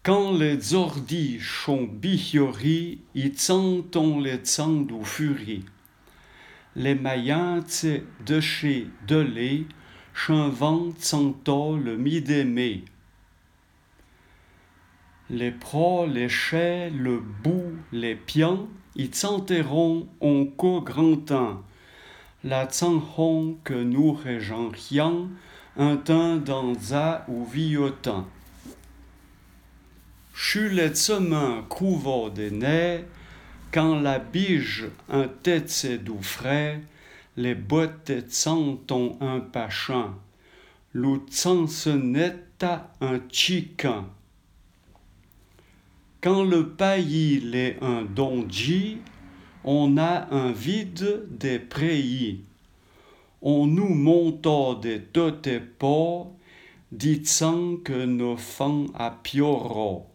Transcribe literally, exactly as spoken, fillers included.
Quand les ordi sont bihiori, i senton le du furie. Les maillantes de chez Delay, vent sento le mi-démé. Les pros, les chais, le bout, les pions, ils s'enterront en co grand temps. La tsanhon que nous régentions, un temps dans za ou viotant. Chu les semains couvre des nez, quand la bige un tête c'est doux frais, les bottes sentent un pachin, l'outsant se netta un chican. Quand le pays est un donji, on a un vide des prairies. On nous monte des totes pas, disant que nos fans à pioro.